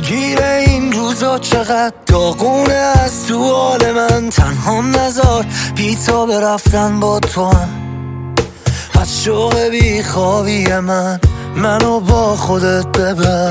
دلگیر این روزا چقدر داغونه از تو حال من. تنهام نذار بی تا برفتن با تو هم. از شوق بی خوابی منو با خودت ببر.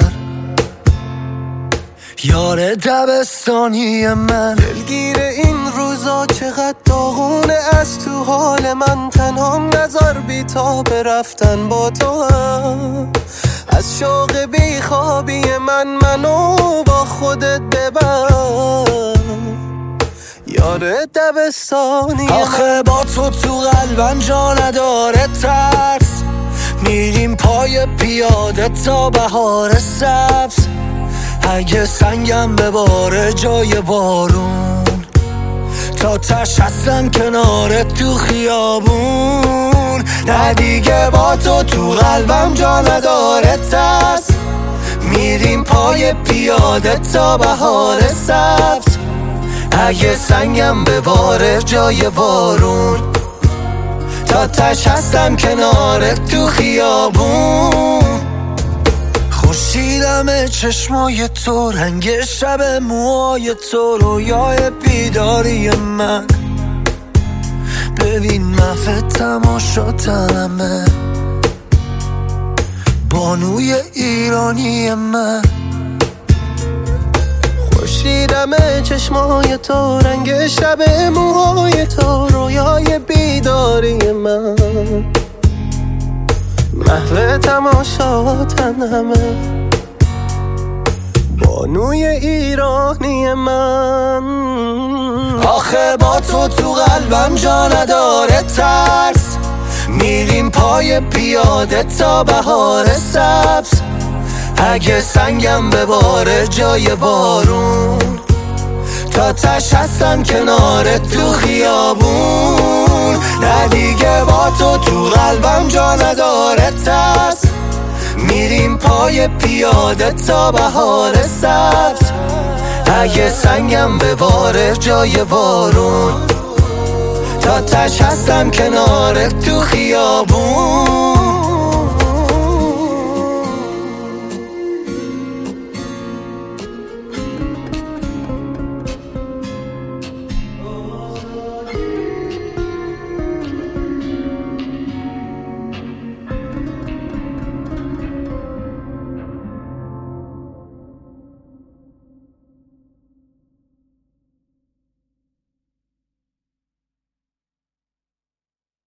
یار دبستانی من، دلگیر این روزا چقدر داغونه از تو حال من. تنهام نذار بی تا برفتن با تو هم. از شوق بی خوابی منو با خودت ببر. یار دبستانی آخه با تو قلبم جا نداره ترس. میریم پای پیاده تا بهار سبز. اگه سنگم بباره جای بارون، تا تش هستم کنارت تو خیابون. نه دیگه با تو قلبم جا نداره ترس. میریم پای پیاده تا بهار سبز. اگه سنگم بباره جای بارون، تا تش هستم کنارت تو خیابون. خورشیدم چشمای تو، رنگ شب موهای تو، رویای بیداری من. ببین محو تماشاتمه، بانوی ایرانی من. خورشیدم چشمای تو، رنگ شب موهای تو، رویای بیداری من. محو تماشاتنمه، بانوی ایرانی من. آخه با تو قلبم جا نداره ترس. میریم پای پیاده تا بهار سبز. اگه سنگم بباره جای بارون، تا تش هستم کنارت تو خیابون. نه دیگه با تو قلبم جا نداره ترس. میریم پای پیاده تا بهار سبز. اگه سنگم بباره جای بارون، تا تش هستم کنارت تو خیابون.